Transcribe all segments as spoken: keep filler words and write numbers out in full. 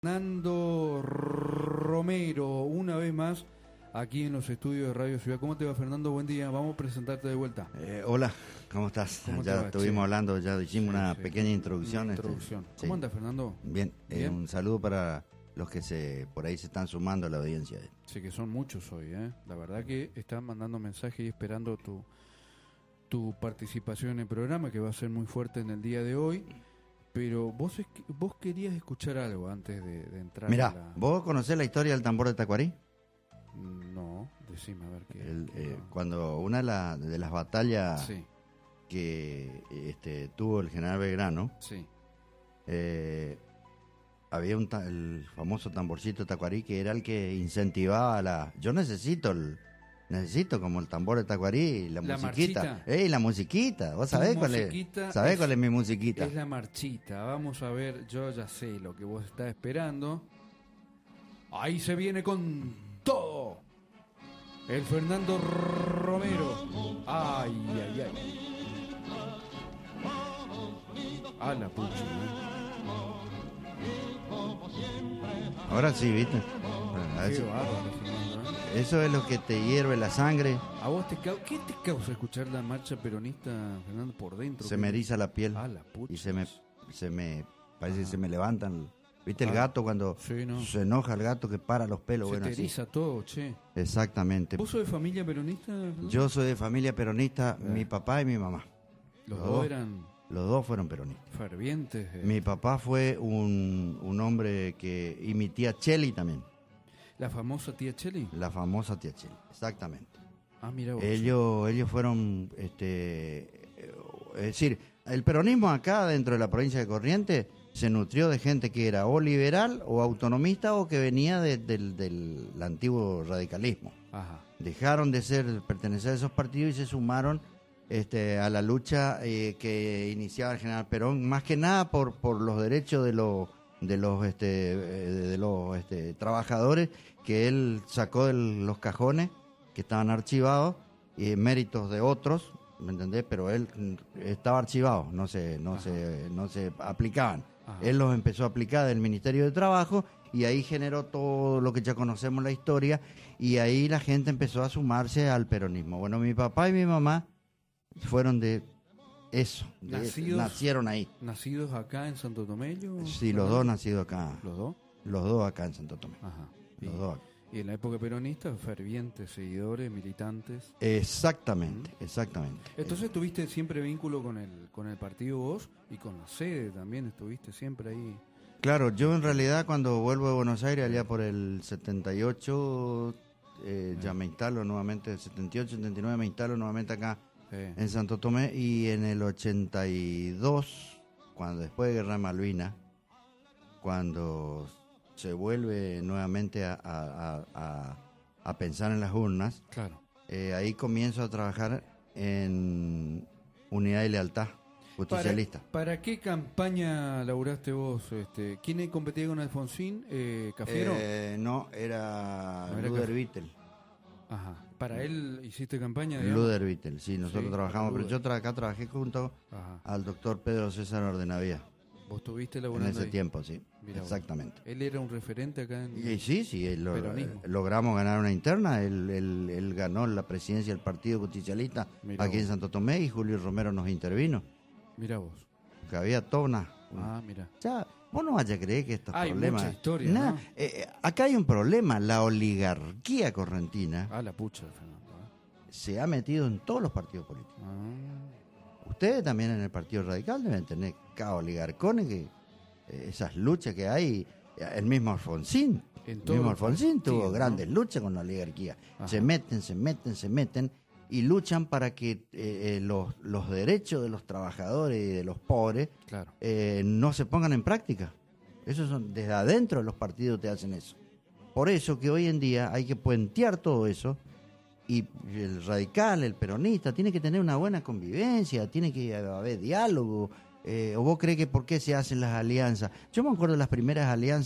Fernando Romero, una vez más, aquí en los estudios de Radio Ciudad. ¿Cómo te va, Fernando? Buen día, vamos a presentarte de vuelta. Eh, hola, ¿cómo estás? ¿Cómo ya va, estuvimos che? hablando, ya hicimos Sí, una sí. pequeña introducción. Una este, introducción. sí. ¿Cómo andas, Fernando? Bien, eh, Bien. un saludo para los que se por ahí se están sumando a la audiencia. Sé que son muchos hoy, ¿eh? La verdad que están mandando mensajes y esperando tu, tu participación en el programa, que va a ser muy fuerte en el día de hoy. Pero vos es que- vos querías escuchar algo antes de, de entrar. Mirá, a la... ¿vos conocés la historia del tambor de Tacuarí? No, decime a ver qué. El, eh, no. cuando una de, la- de las batallas Sí, que este, tuvo el general Belgrano, sí. eh, había un ta- el famoso tamborcito de Tacuarí que era el que incentivaba a la... Yo necesito el... Necesito como el tambor de Tacuarí, la, La musiquita. marchita. ¡Ey, la musiquita! ¿Vos Tu sabés cuál es? musiquita ¿Sabés es- cuál es mi musiquita? Es la marchita. Vamos a ver, yo ya sé lo que vos estás esperando. Ahí se viene con todo. El Fernando Romero. Ay, ay, ay. A la pucha. Ahora sí, ¿viste? Bueno, a ver Qué si- bárbaro, Fernando, ¿eh? eso es lo que te hierve la sangre, ¿A vos te cau- ¿Qué te causa escuchar la marcha peronista, Fernando, por dentro? se ¿Qué- me eriza la piel A la pucha. y se me, se me, parece que Ah. se me levantan. ¿Viste el Ah. gato cuando Sí, no. se enoja el gato que para los pelos? Se Bueno, te así. eriza todo, che. Exactamente. ¿Vos sos de familia peronista, Fernando? Yo soy de familia peronista, Eh. mi papá y mi mamá. Los los dos dos. eran Los dos fueron peronistas. fervientes. eh. Mi papá fue un, un hombre que... Y mi tía Cheli también, La famosa tía Cheli. la famosa tía Cheli. Exactamente. Ah, mira vos. Ellos, ellos fueron, este, eh, es decir, el peronismo acá dentro de la provincia de Corrientes se nutrió de gente que era o liberal o autonomista o que venía de- del, del antiguo radicalismo. Ajá. Dejaron de ser pertenecer a esos partidos y se sumaron este, a la lucha eh, que iniciaba el general Perón, más que nada por, por los derechos de los de los este, eh, de los este, trabajadores que él sacó de los cajones que estaban archivados y méritos de otros, ¿me entendés? Pero él mm, estaba archivado, no se no Ajá. se no se aplicaban. Ajá. Él los empezó a aplicar del Ministerio de Trabajo y ahí generó todo lo que ya conocemos la historia y ahí la gente empezó a sumarse al peronismo. Bueno, mi papá y mi mamá fueron de eso, de eso, Nacidos- nacieron ahí. ¿Nacidos acá en Santo Tomello? Sí, los dos nacidos acá, ¿Los dos? los dos acá en Santo Tomé. Ajá. Y, Los dos acá. y en la época peronista, fervientes seguidores, militantes. Exactamente, exactamente. Entonces tuviste siempre vínculo con el con el partido vos y con la sede también, estuviste siempre ahí. Claro, yo en realidad cuando vuelvo de Buenos Aires, allá por el setenta y ocho, eh, ya me instalo nuevamente, setenta y ocho, setenta y nueve me instalo nuevamente acá Eh, en Santo Tomé y en el ochenta y dos, cuando después de Guerra de Malvinas, cuando se vuelve nuevamente a, a- a- a- a pensar en las urnas, claro. eh, ahí comienzo a trabajar en Unidad y Lealtad Justicialista. ¿Para, ¿Para qué campaña laburaste vos? Este, ¿Quién competía con Alfonsín? Eh, ¿Cafiero? Eh, no, era No era Luder Caf- Vittel. Ajá. ¿Para él hiciste campaña? digamos? Luder Vittel, sí, nosotros Sí, trabajamos, pero Luder. yo tra- acá trabajé junto Ajá. al doctor Pedro César Ordenavía ¿Vos estuviste en laburando ese ahí? tiempo, sí, Mirá vos. exactamente. Él era un referente acá en... Y sí, sí, él lo- Peronismo. eh, logramos ganar una interna, él, él- él ganó la presidencia del Partido Justicialista Mirá aquí en vos. Santo Tomé y Julio Romero nos intervino, Mira vos. que había toda una... Ah, mira. Ya, vos no vayas a creer que estos Hay problemas... mucha historia, Nah, ¿no? eh, eh, acá hay un problema, la oligarquía correntina Ah, la pucha, Fernando. ¿eh? se ha metido en todos los partidos políticos. Ah, Ustedes también en el Partido Radical deben tener cada oligarcones que eh, esas luchas que hay, eh, el mismo Alfonsín, En el todos mismo los Alfonsín tuvo partidos, grandes ¿no? luchas con la oligarquía. Ajá. Se meten, se meten, se meten y luchan para que eh, eh, los, los derechos de los trabajadores y de los pobres claro. eh, no se pongan en práctica. Eso son desde adentro de los partidos te hacen eso. Por eso que hoy en día hay que puentear todo eso y el radical, el peronista, tiene que tener una buena convivencia, tiene que haber diálogo. Eh, ¿O vos crees que por qué se hacen las alianzas? Yo me acuerdo de las primeras alianzas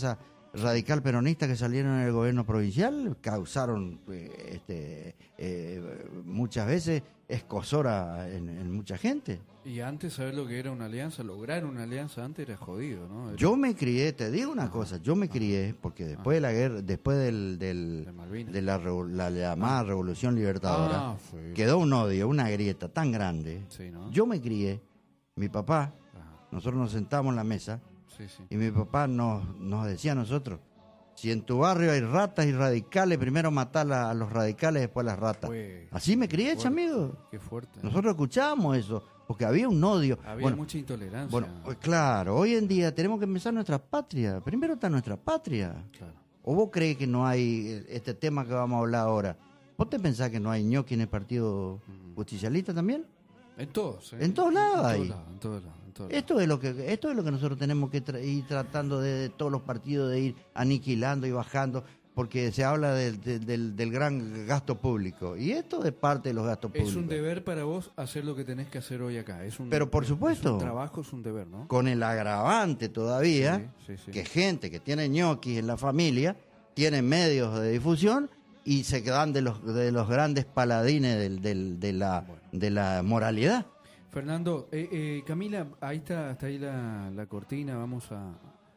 radical peronista que salieron en el gobierno provincial causaron eh, este, eh, muchas veces escozora en, en mucha gente. Y antes saber lo que era una alianza, lograr una alianza antes era jodido, ¿no? Era... Yo me crié, te digo una Ajá. cosa, yo me crié porque después de la guerra, después del, del De Malvinas. de la, revo- la llamada Revolución Libertadora, Ah, sí. quedó un odio, una grieta tan grande. Sí, ¿no? Yo me crié, mi papá, Ajá. nosotros nos sentamos en la mesa Sí, sí. y mi papá nos, nos decía a nosotros, si en tu barrio hay ratas y radicales, primero matar a, a los radicales, después a las ratas. Fue- Así me crié, fuerte, amigo. Qué fuerte. Nosotros escuchábamos eso, porque había un odio. Había bueno, mucha intolerancia. bueno, pues claro, hoy en día tenemos que pensar nuestra patria. Primero está nuestra patria. Claro. ¿O vos crees que no hay eh, este tema que vamos a hablar ahora? ¿Vos te pensás que no hay ñoqui en el Partido Mm. Justicialista también? En todos, ¿eh? En todos lados hay. En todos lados, en todos lados, en todos lados. Esto es lo que esto es lo que nosotros tenemos que tra- ir tratando de, de todos los partidos de ir aniquilando y bajando, porque se habla del, del, del- del gran gasto público y esto es parte de los gastos Es públicos. un deber para vos hacer lo que tenés que hacer hoy acá. Es un, Pero por es- supuesto. Es un trabajo, es un deber, ¿no? Con el agravante todavía Sí, sí, sí. que gente que tiene ñoquis en la familia tiene medios de difusión y se quedan de los de los grandes paladines del, del- de la Bueno. de la moralidad. Fernando, eh, eh, Camila, ahí está, está ahí la, la cortina. Vamos a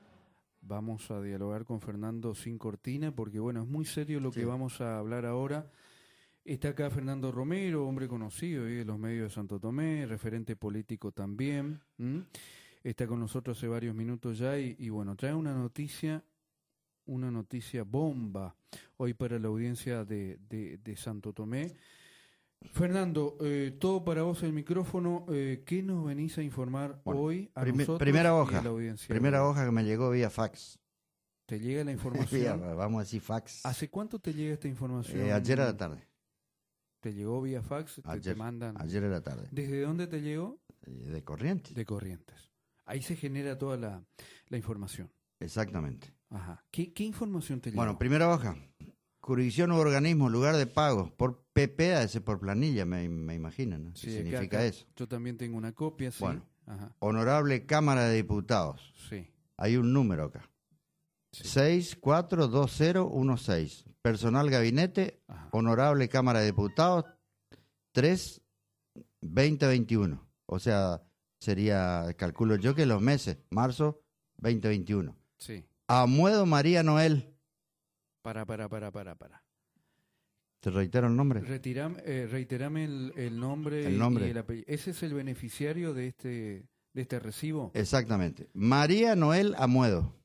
vamos a dialogar con Fernando sin cortina, porque bueno, es muy serio lo Sí. que vamos a hablar ahora. Está acá Fernando Romero, hombre conocido ¿eh? de los medios de Santo Tomé, referente político también. ¿m? Está con nosotros hace varios minutos ya y, y bueno, trae una noticia, una noticia bomba hoy para la audiencia de, de, de Santo Tomé. Fernando, eh, todo para vos el micrófono. Eh, ¿Qué nos venís a informar Bueno, hoy a Prime- nosotros primera y a hoja. la audiencia? Primera hoja que me llegó vía fax. ¿Te llega la Vía, información? vamos a decir fax. ¿Hace cuánto te llega esta información? Eh, ayer a la tarde. ¿Te llegó vía fax? ¿Te, Ayer, te mandan? ayer a la tarde. ¿Desde dónde te llegó? Eh, De Corrientes. De Corrientes. Ahí se genera toda la, la información. Exactamente. Ajá. ¿Qué, qué información te llegó? Bueno, primera hoja. Jurisdicción o organismo, lugar de pago. Por P P A, ese por planilla, me, me imagino, ¿no? Sí, ¿Qué acá- significa acá eso? Yo también tengo una copia, sí. Bueno. Ajá. Honorable Cámara de Diputados. Sí. Hay un número acá. Sí. seis cuatro dos cero uno seis. Personal Gabinete, Ajá. Honorable Cámara de Diputados, tres veinte veintiuno. O sea, sería, calculo yo que los meses, marzo veinte veintiuno. Sí. Amuedo María Noel. Para, para, para, para, para. ¿Te reitero el nombre? Retiram, eh, reiterame el, el nombre, El nombre. y el apellido. ¿Ese es el beneficiario de este, de este recibo? Exactamente. María Noel Amuedo.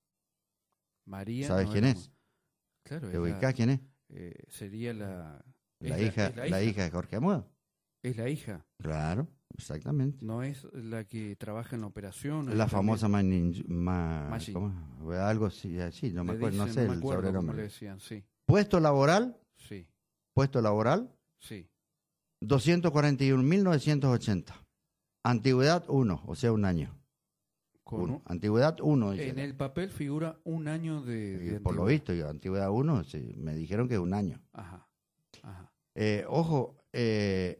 María. ¿Sabes Noel quién Amo- es? Claro, ¿Te es ubicás la- quién es? eh, sería la... La, es hija, es la hija de Jorge Amuedo. Es la hija. Claro, exactamente. No es la que trabaja en la operación. La es famosa Manin, ma, Maggi. ¿cómo? Algo así, así, no me le acuerdo, no dicen, sé me el acuerdo cómo sobrenombre. le decían, sí, Puesto laboral, sí, puesto laboral, sí. doscientos cuarenta y un mil novecientos ochenta. Antigüedad uno, o sea, un año. Con Uno. un- Antigüedad uno. en el papel figura un año de, de por lo antigüedad. visto, yo, antigüedad uno, sí, me dijeron que un año. Ajá, ajá. Eh, ojo, eh,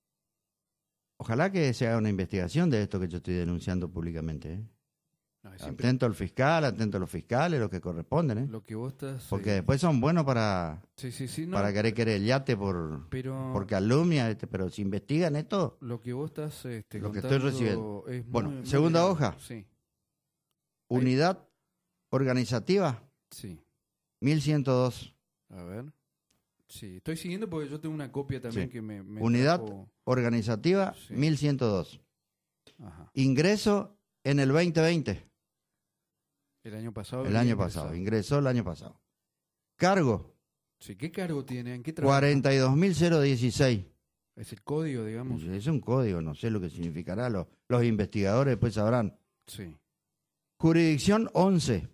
ojalá que se haga una investigación de esto que yo estoy denunciando públicamente. ¿eh? No, es siempre Atento al fiscal, atento a los fiscales, los que corresponden. ¿eh? lo que vos estás... Porque eh, después son buenos para, sí, sí, sí, no, para querer querellarte por, pero por calumnia, este, pero si investigan esto, lo que vos estás este, Lo que contando estoy recibiendo. es muy- Bueno, muy segunda grave. hoja. Sí, unidad organizativa sí. mil ciento dos. A ver. Sí, estoy siguiendo porque yo tengo una copia también Sí. que me... me Unidad trajo- organizativa Sí. mil ciento dos. Ajá. Ingreso en el veinte veinte, El año pasado. el había año ingresado. pasado, ingresó el año pasado. Cargo Sí, ¿qué cargo tiene? ¿En qué trabaja? cuarenta y dos mil dieciséis. Es el código, digamos. Es un código, no sé lo que significará, los, los investigadores después sabrán. Sí. Jurisdicción once.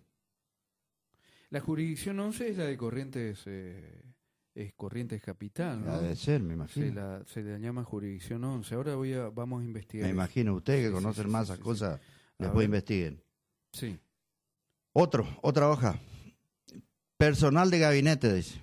La jurisdicción once es la de Corrientes, eh, es Corrientes Capital, ¿no? Ha de ser, me Se imagino. la, se la llama jurisdicción once. Ahora voy a, vamos a investigar. Me eso. imagino, ustedes que Sí, sí, conocen sí, más sí, esas sí, cosas, A después ver. investiguen. Sí. Otro, otra hoja. Personal de gabinete, dice.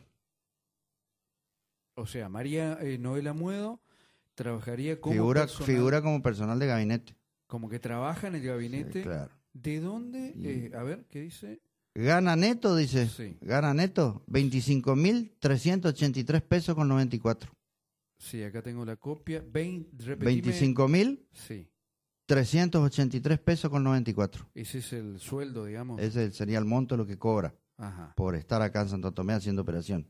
O sea, María eh, Noel Amuedo trabajaría como Figura, personal- figura como personal de gabinete. como que trabaja en el gabinete. Sí, claro. ¿De dónde? Y- Eh, a ver, ¿qué dice? Gana neto, dice. Sí. Gana neto, veinticinco mil trescientos ochenta y tres pesos con noventa y cuatro. Sí, acá tengo la copia. Vein, repetime. veinticinco mil Sí. trescientos ochenta y tres pesos con noventa y cuatro. Ese es el sueldo, digamos. Ese sería el monto de lo que cobra Ajá. por estar acá en Santo Tomé haciendo operación.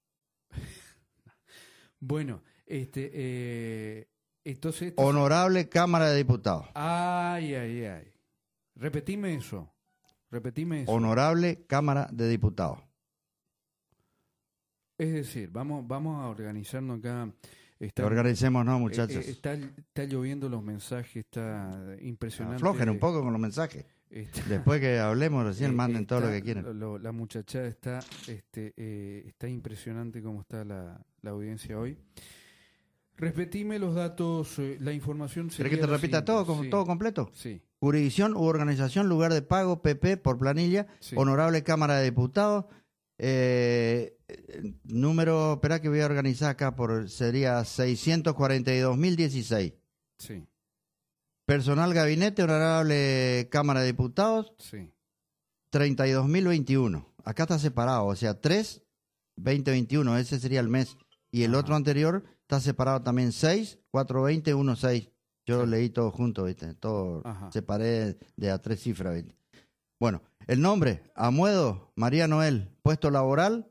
Bueno, este, eh, entonces... Esto Honorable es... Cámara de Diputados. Ay, ay, ay. Repetime eso. Repetime eso. Honorable Cámara de Diputados. Es decir, vamos, vamos a organizarnos acá. Está, Organicemos, ¿no, eh, muchachos? eh, está, está lloviendo los mensajes, está impresionante. Aflojen un poco con los mensajes. Está, Después que hablemos recién, eh, manden está, todo lo que quieran. Lo, lo, la muchachada está, este, eh, está impresionante cómo está la, la audiencia hoy. Repetime los datos, eh, la información. ¿Querés que te repita todo, com- sí, todo completo? Sí. Jurisdicción u organización, lugar de pago, P P por planilla, Sí. Honorable Cámara de Diputados, eh, número, espera que voy a organizar acá, por sería seiscientos cuarenta y dos mil dieciséis. Sí, Personal Gabinete, Honorable Cámara de Diputados, sí. treinta y dos mil veintiuno. Acá está separado, o sea, tres, veinte veintiuno, ese sería el mes. Y el Ajá. otro anterior está separado también, seis, cuatro veinte, uno seis. Yo lo Sí. leí todo junto, ¿viste? Todo Ajá. separé de a tres cifras, ¿viste? Bueno, el nombre, Amuedo María Noel, puesto laboral,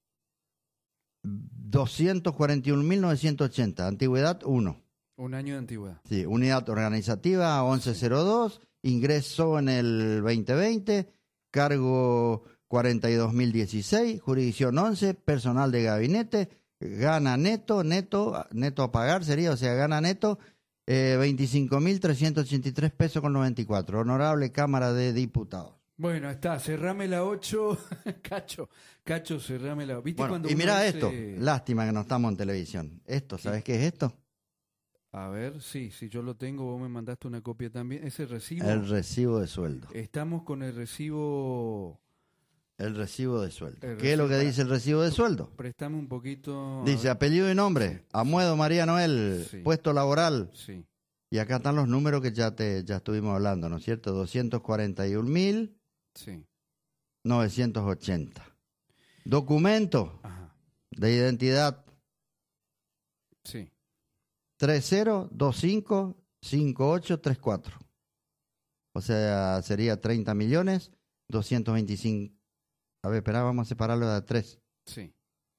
doscientos cuarenta y un mil novecientos ochenta, antigüedad uno. Un año de antigüedad. Sí, unidad organizativa once cero dos, ingreso en el veinte veinte, cargo cuarenta y dos mil dieciséis, jurisdicción once, personal de gabinete, gana neto, neto, neto a pagar sería, o sea, gana neto eh, veinticinco mil trescientos ochenta y tres pesos con noventa y cuatro. Honorable Cámara de Diputados. Bueno, está, cerrame la ocho. Cacho, Cacho, cerrame la. ¿Viste Bueno, cuando y uno mirá dice- esto, lástima que no estamos en televisión. Esto, ¿sabes qué es esto? A ver, sí, si yo lo tengo, vos me mandaste una copia también. Ese recibo. El recibo de sueldo. Estamos con el recibo. El recibo de sueldo. El ¿Qué es lo que recibo- dice el recibo de sueldo? Préstame un poquito. Dice apellido y nombre, Amuedo María Noel, Sí. puesto laboral. Sí, Y acá están los números que ya te ya estuvimos hablando, ¿no es cierto? doscientos cuarenta y un mil sí. novecientos ochenta. Documento Ajá. de identidad Sí. tres cero dos cinco cinco ocho tres cuatro. O sea, sería treinta millones doscientos veinticinco. A ver, espera, vamos a separarlo de a tres. Sí.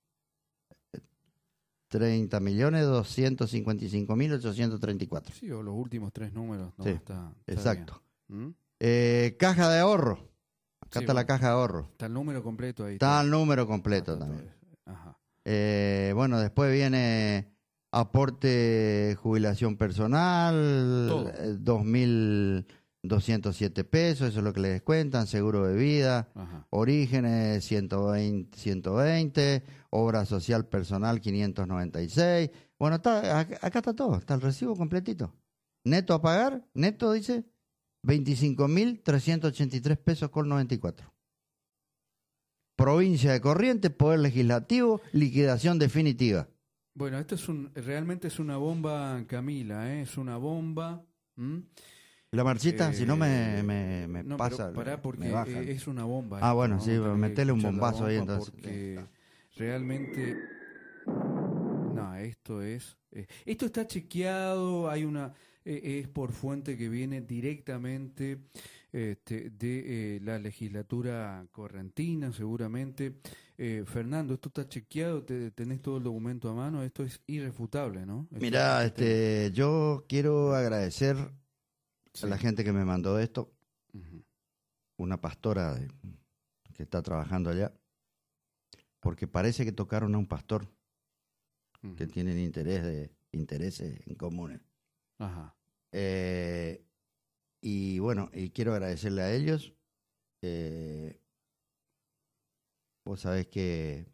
treinta millones doscientos cincuenta y cinco mil ochocientos treinta y cuatro. Sí, o los últimos tres números. No, Sí, está, está exacto. bien. ¿Mm? Eh, caja de ahorro. Acá Sí, está la bueno. caja de ahorro. Está el número completo ahí. Está el número completo Está todo también. eso. Ajá. Eh, bueno, después viene aporte jubilación personal, Todo. eh, dos mil doscientos siete pesos, eso es lo que le descuentan, seguro de vida, Ajá. orígenes ciento veinte, ciento veinte, obra social personal quinientos noventa y seis. Bueno, está, acá, acá está todo, está el recibo completito. Neto a pagar, neto dice veinticinco mil trescientos ochenta y tres pesos con noventa y cuatro. Provincia de Corrientes, Poder Legislativo, liquidación definitiva. Bueno, esto es un, realmente es una bomba, Camila, ¿eh? Es una bomba. ¿Mm? La marchita, Eh, si no me, me, me no, pasa, pero pará porque me bajan. eh, es una bomba. Ah, esto, bueno, vamos sí, a tener que metele un escuchar la bombazo ahí, bomba entonces. Porque realmente, no, esto es, eh, esto está chequeado, hay una, eh, es por fuente que viene directamente este, de eh, la legislatura correntina, seguramente. Eh, Fernando, esto está chequeado, te, tenés todo el documento a mano, esto es irrefutable, ¿no? Esto- Mirá, esto- este, yo quiero agradecer sí. a la gente que me mandó esto, Ujú. una pastora de- que está trabajando allá, porque parece que tocaron a un pastor Ujú. que tienen interés de intereses en comunes. Ajá. Eh, y bueno, y quiero agradecerle a ellos. Eh, vos sabés que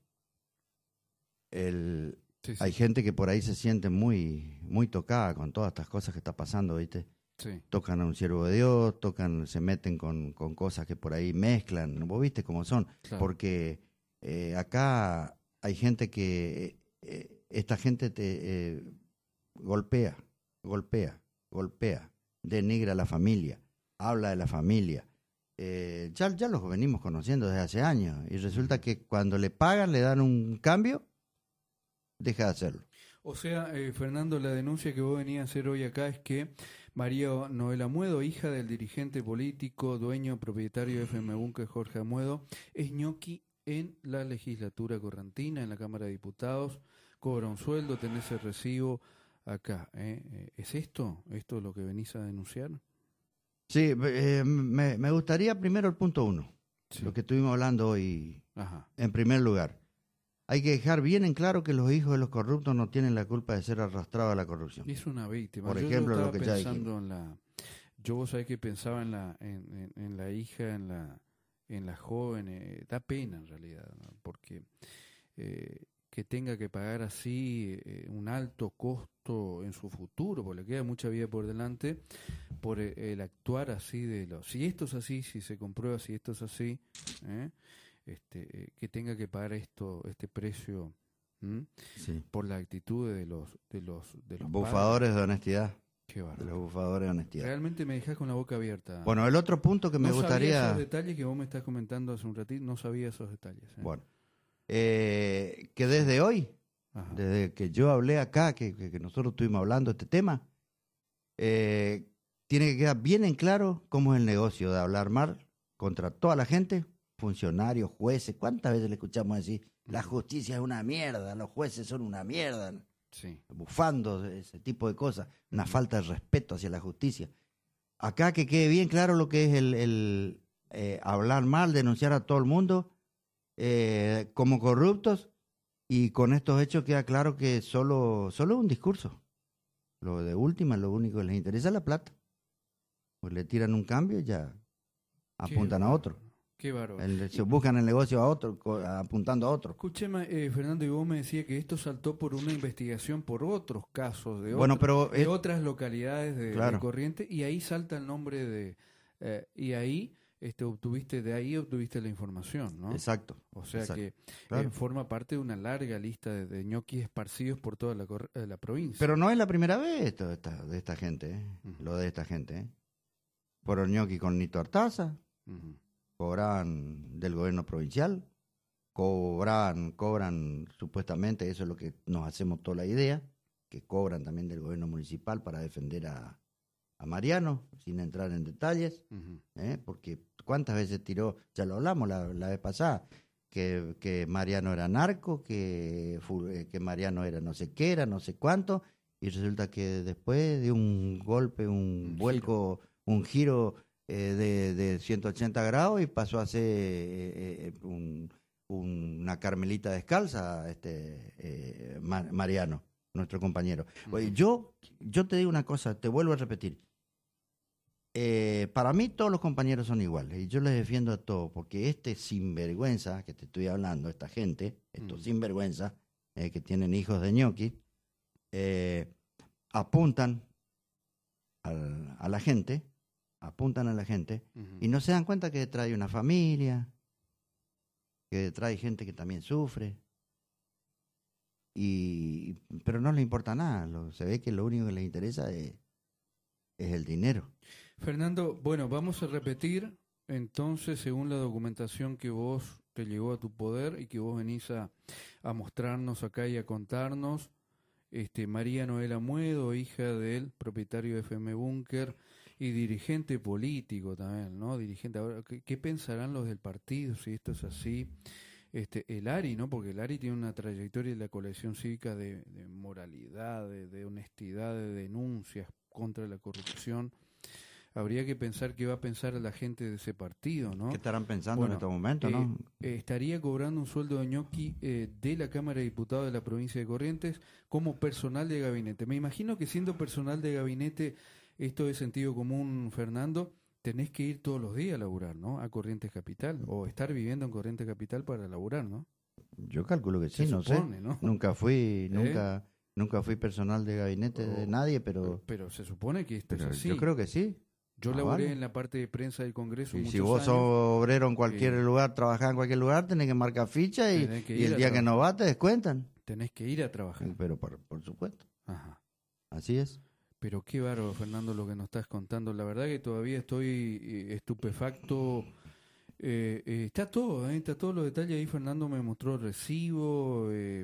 el, Sí, sí, hay gente que por ahí se siente muy, muy tocada con todas estas cosas que está pasando, ¿viste? sí. Tocan a un siervo de Dios, tocan, se meten con, con cosas que por ahí mezclan, vos viste cómo son, Claro. porque eh, acá hay gente que, eh, esta gente te eh, golpea, golpea, golpea, denigra a la familia, habla de la familia, eh, ya, ya los venimos conociendo desde hace años. Y resulta que cuando le pagan, le dan un cambio, deja de hacerlo. O sea, eh, Fernando, la denuncia que vos venías a hacer hoy acá es que María Noel Amuedo, hija del dirigente político, dueño, propietario de F M Búnker, Jorge Amuedo, es ñoqui en la legislatura correntina, en la Cámara de Diputados, cobra un sueldo, tenés el recibo acá. ¿eh? ¿Es esto? ¿Esto es lo que venís a denunciar? Sí, eh, me, me gustaría primero el punto uno, Sí. lo que estuvimos hablando hoy. Ajá. En primer lugar, hay que dejar bien en claro que los hijos de los corruptos no tienen la culpa de ser arrastrados a la corrupción. Es una víctima. Por yo, ejemplo, yo lo que ya pensando en la, yo vos sabés que pensaba en la, en, en, en la hija, en la, en la joven, eh, da pena en realidad, ¿no? Porque eh, que tenga que pagar así eh, un alto costo en su futuro, porque le queda mucha vida por delante, por el, el actuar así de los, si esto es así, si se comprueba, si esto es así, ¿eh? Este, eh, que tenga que pagar esto, este precio, ¿m? Sí. Por la actitud de los, de los, de los Bufadores padres. de honestidad. Qué De bárbaro. los bufadores de honestidad. Realmente me dejas con la boca abierta. Bueno, el otro punto que me no sabía gustaría... esos detalles que vos me estás comentando hace un ratito, no sabía esos detalles. ¿eh? Bueno, eh, que desde hoy, Ajá. desde que yo hablé acá, que, que, que nosotros estuvimos hablando de este tema, eh, tiene que quedar bien en claro cómo es el negocio de hablar mal contra toda la gente, funcionarios, jueces. ¿Cuántas veces le escuchamos decir, la justicia es una mierda, los jueces son una mierda? Sí. Bufando, ese tipo de cosas, una falta de respeto hacia la justicia. Acá que quede bien claro lo que es el, el eh, hablar mal, denunciar a todo el mundo eh, como corruptos, y con estos hechos queda claro que solo, solo es un discurso. Lo de última, lo único que les interesa es la plata. Pues le tiran un cambio y ya apuntan a otro. Qué bárbaro. El, se buscan el negocio a otro, co- apuntando a otro. Escúcheme, eh, Fernando, y vos me decías que esto saltó por una investigación por otros casos de, Bueno, otro- pero de es- otras localidades de, Claro. de Corrientes, y ahí salta el nombre de... eh, y ahí este, obtuviste, de ahí obtuviste la información, ¿no? Exacto. O sea exacto, que claro. eh, forma parte de una larga lista de, de ñoquis esparcidos por toda la, cor- eh, la provincia. Pero no es la primera vez esto de esta, de esta gente, ¿eh? Ujú. Lo de esta gente. ¿eh? Fueron ñoqui con Nito Artaza, Ujú. cobraban del gobierno provincial, cobraban, cobran supuestamente, eso es lo que nos hacemos toda la idea, que cobran también del gobierno municipal para defender a, a Mariano, sin entrar en detalles, Ujú. ¿eh? Porque cuántas veces tiró, ya lo hablamos la, la vez pasada, que, que Mariano era narco, que, fu- eh, que Mariano era no sé qué, era no sé cuánto, y resulta que después de un golpe, un, Un vuelco, un giro eh, de, de ciento ochenta grados, y pasó a ser eh, eh, un- un- una Carmelita descalza, este eh, Ma- Mariano, nuestro compañero. Oye, yo, yo te digo una cosa, te vuelvo a repetir. Eh, para mí todos los compañeros son iguales y yo les defiendo a todos, porque este sinvergüenza que te estoy hablando, esta gente, estos Mm. sinvergüenza eh, que tienen hijos de ñoqui, eh, apuntan al- a la gente, apuntan a la gente Ujú. y no se dan cuenta que detrás hay una familia, que detrás hay gente que también sufre. Y, pero no les importa nada, lo- se ve que lo único que les interesa es, es el dinero. Fernando, bueno, vamos a repetir entonces, según la documentación que vos te llegó a tu poder y que vos venís a, a mostrarnos acá y a contarnos, este, María Noel Amuedo, hija del propietario de F M Búnker y dirigente político también, ¿no? Dirigente. Ahora, ¿qué, qué pensarán los del partido si esto es así? Este, el ARI, ¿no? Porque el ARI tiene una trayectoria de la colección cívica de, de moralidad, de, de honestidad, de denuncias contra la corrupción. Habría que pensar qué va a pensar la gente de ese partido, ¿no? ¿Qué estarán pensando Bueno, en estos momentos, eh, no? eh, estaría cobrando un sueldo de ñoqui eh, de la Cámara de Diputados de la provincia de Corrientes como personal de gabinete. Me imagino que siendo personal de gabinete, esto es sentido común, Fernando, tenés que ir todos los días a laburar, ¿no? A Corrientes Capital, o estar viviendo en Corrientes Capital para laburar, ¿no? Yo calculo que sí, Se no supone, sé. ¿no? Nunca fui, nunca, nunca fui personal de gabinete de O- nadie, pero, Pero se supone que esto pero es así. yo creo que sí. Yo Ah, laboré vale. en la parte de prensa del Congreso Y muchos si vos años. sos obrero en cualquier Eh, lugar, trabajás en cualquier lugar, tenés que marcar ficha y, Tenés que y ir el a día que trabajar. no vas te descuentan. Tenés que ir a trabajar. Pero por, por supuesto, Ajá. así es. Pero qué bárbaro, Fernando, lo que nos estás contando. La verdad que todavía estoy eh, estupefacto. Eh, eh, está todo, eh, está todos los detalles ahí. Fernando me mostró el recibo. Eh,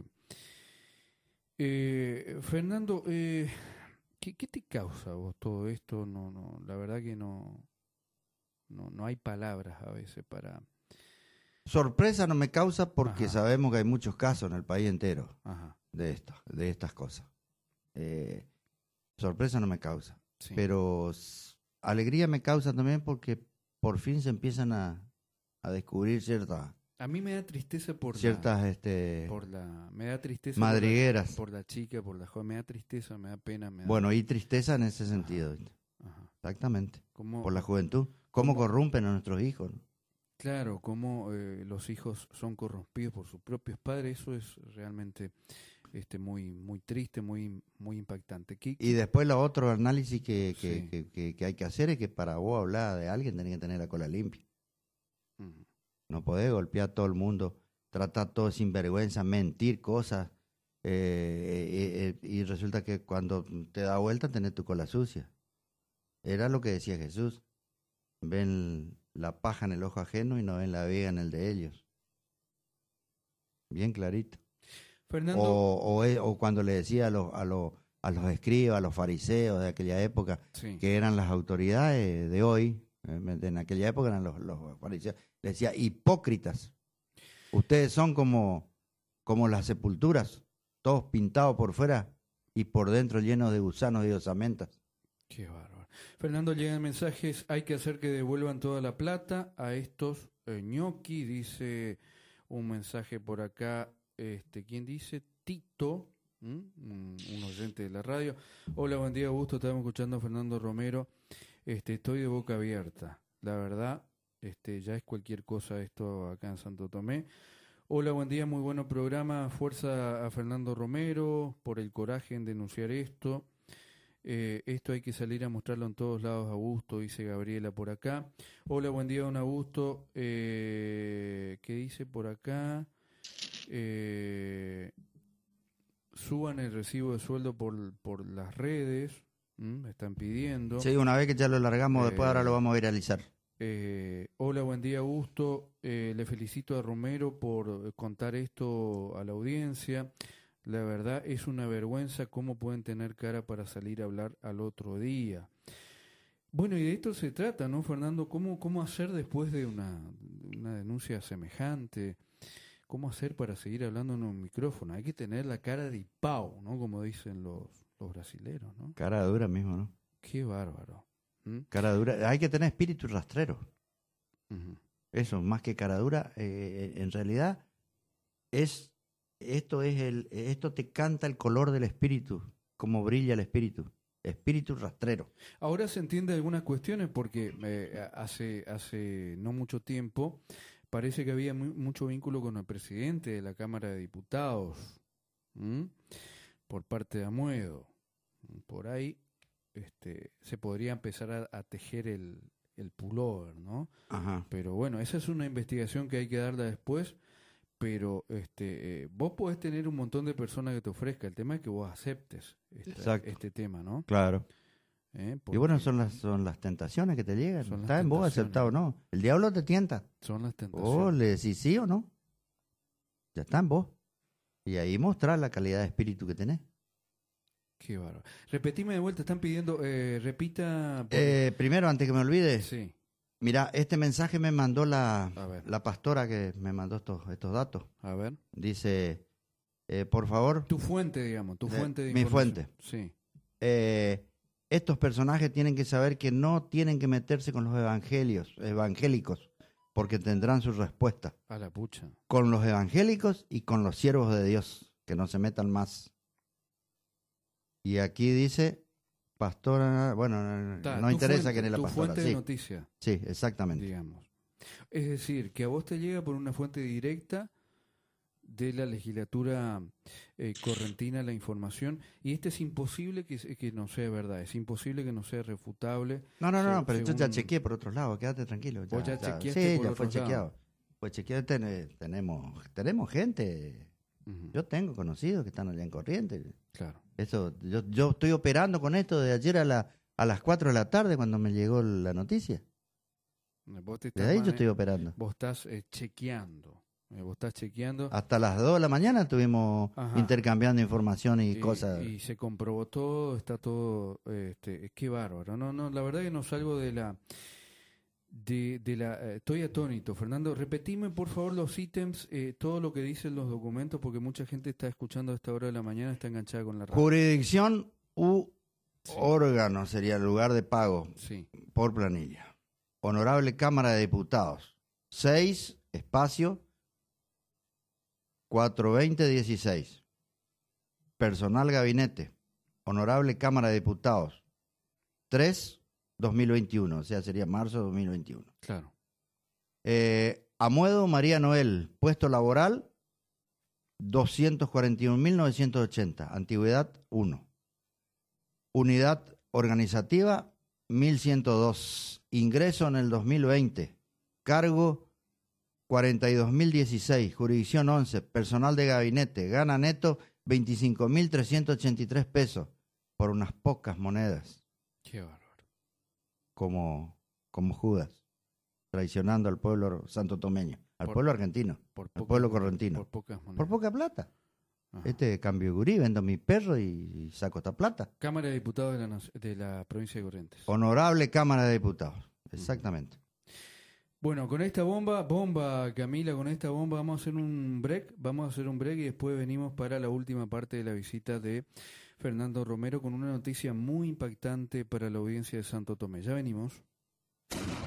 eh, Fernando, eh, ¿qué, qué te causa a vos todo esto? No, no, la verdad que no, no, no hay palabras a veces para. Sorpresa no me causa porque Ajá. sabemos que hay muchos casos en el país entero Ajá, de esto, de estas cosas. Eh, sorpresa no me causa, sí. pero s- alegría me causa también porque por fin se empiezan a, a descubrir ciertas A mí me da tristeza por ciertas la, este por la, me da tristeza madrigueras. por la, por la chica, por la joven, me da tristeza, me da pena, me da. Bueno, y tristeza en ese sentido. ¿viste? Ajá. Exactamente. ¿Cómo, Por la juventud. ¿Cómo cómo- corrompen a nuestros hijos? ¿no? Claro, cómo eh, los hijos son corrompidos por sus propios padres, eso es realmente este muy muy triste, muy muy impactante. ¿Qué- Y después lo otro análisis que, que, Sí. que, que- que hay que hacer es que para vos hablar de alguien tenés que tener la cola limpia. Ujú. No podés golpear a todo el mundo, tratar todo sin vergüenza, mentir cosas. eh, eh, eh, y resulta que cuando te da vuelta tenés tu cola sucia. Era lo que decía Jesús. Ven la paja en el ojo ajeno y no ven la viga en el de ellos. Bien clarito. Fernando, O, o, e- o cuando le decía a los, a los, a los escribas, a los fariseos de aquella época, sí, que eran las autoridades de hoy, eh, en aquella época eran los, los fariseos, le decía, hipócritas, ustedes son como, como las sepulturas, todos pintados por fuera y por dentro llenos de gusanos y de osamentas. qué bárbaro. Fernando, llegan mensajes, hay que hacer que devuelvan toda la plata a estos eh, ñoqui, dice un mensaje por acá, este, ¿quién dice? Tito, ¿m? un, un oyente de la radio. Hola, buen día, Augusto, estamos escuchando a Fernando Romero, este, estoy de boca abierta, la verdad, este, ya es cualquier cosa esto acá en Santo Tomé. Hola, buen día, muy bueno programa, fuerza a Fernando Romero por el coraje en denunciar esto. Eh, esto hay que salir a mostrarlo en todos lados, Augusto, dice Gabriela por acá. Hola, buen día, don Augusto. Eh, ¿Qué dice por acá? Eh, suban el recibo de sueldo por, por las redes, ¿m? Me están pidiendo. Sí, una vez que ya lo largamos, después ahora Eh, lo vamos a viralizar. Eh, hola, buen día, Augusto. Eh, le felicito a Romero por eh, contar esto a la audiencia. La verdad es una vergüenza cómo pueden tener cara para salir a hablar al otro día. Bueno, y de esto se trata, ¿no, Fernando? ¿Cómo, cómo hacer después de una, una denuncia semejante? ¿Cómo hacer para seguir hablando en un micrófono? Hay que tener la cara de pau, ¿no? Como dicen los, los brasileros, ¿no? Cara dura mismo, ¿no? Qué bárbaro. ¿Mm? Cara dura. Hay que tener espíritu rastrero. Ujú. Eso, más que cara dura, eh, en realidad es esto es el esto te canta el color del espíritu, como brilla el espíritu, espíritu rastrero. Ahora se entiende algunas cuestiones porque eh, hace hace no mucho tiempo parece que había mu- mucho vínculo con el presidente de la Cámara de Diputados, ¿m? Por parte de Amuedo. Por ahí este, se podría empezar a, a tejer el, el pullover, ¿no? Ajá. Pero bueno, esa es una investigación que hay que darla después. Pero este, eh, vos podés tener un montón de personas que te ofrezca. El tema es que vos aceptes esta- Exacto. este tema, ¿no? Claro. ¿Eh? Y bueno, Porque son las son las tentaciones que te llegan. Son las Está en vos tentaciones. aceptado o no. El diablo te tienta. son las O tentaciones. le decís sí o no. Ya está en vos. Y ahí mostrar la calidad de espíritu que tenés. Qué bárbaro. Repetime de vuelta, están pidiendo, eh, repita. por- Eh, primero, antes que me olvide, Sí, mira, este mensaje me mandó la, a ver, la pastora que me mandó estos, estos datos. a ver. Dice, eh, por favor, Tu fuente, digamos, tu De- fuente de mi información. fuente. Sí, eh, estos personajes tienen que saber que no tienen que meterse con los evangelios, evangélicos, porque tendrán su respuesta. a la pucha. Con los evangélicos y con los siervos de Dios, que no se metan más. Y aquí dice, pastora, bueno, no, Ta, no tu interesa fuente, quién es la tu pastora. fuente de Sí, noticia, sí, exactamente. digamos. Es decir, que a vos te llega por una fuente directa de la legislatura eh, correntina la información y este es imposible que, que no sea verdad, es imposible que no sea refutable. No, no, no, Se- pero yo ya según- chequeé por otros lados, quédate tranquilo. Vos ya chequeaste sí, por ya fue otros chequeado. lados. Fue chequeado, ten- tenemos, tenemos gente Uh-huh. Yo tengo conocidos que están allá en Corrientes. Claro. Eso, yo, yo estoy operando con esto de ayer a, la, a las cuatro de la tarde cuando me llegó la noticia. Vos te De estás ahí mane- yo estoy operando. Vos estás eh, chequeando. Eh, vos estás chequeando. Hasta las dos de la mañana estuvimos Ajá. intercambiando información y, y, cosas. y se comprobó todo, está todo, este, qué bárbaro. No, no, la verdad que no salgo de la, de, de la, eh, estoy atónito. Fernando, repetime por favor los ítems, eh, todo lo que dicen los documentos, porque mucha gente está escuchando a esta hora de la mañana, está enganchada con la radio. Jurisdicción u Sí. órgano sería el lugar de pago Sí, por planilla. Honorable Cámara de Diputados. seis, espacio, cuatrocientos veinte dieciséis. Personal gabinete. Honorable Cámara de Diputados. tres, dos mil veintiuno, o sea, sería marzo de dos mil veintiuno. claro. Eh, Amuedo María Noel, puesto laboral, doscientos cuarenta y un mil novecientos ochenta, antigüedad uno. Unidad organizativa, mil ciento dos. Ingreso en el dos mil veinte. Cargo, cuarenta y dos mil dieciséis. Jurisdicción once. Personal de gabinete. Gana neto, veinticinco mil trescientos ochenta y tres pesos. Por unas pocas monedas. Qué bárbaro. Como, como Judas. Traicionando al pueblo santotomeño. Al Por- pueblo argentino. Por al poca- pueblo correntino. Por pocas monedas. Por poca plata. Ajá. Este cambio gurí, vendo mi perro y saco esta plata. Cámara de Diputados de la, nac- de la provincia de Corrientes. Honorable Cámara de Diputados. Exactamente. Bueno, con esta bomba, bomba Camila, con esta bomba vamos a hacer un break, vamos a hacer un break y después venimos para la última parte de la visita de Fernando Romero con una noticia muy impactante para la audiencia de Santo Tomé. Ya venimos.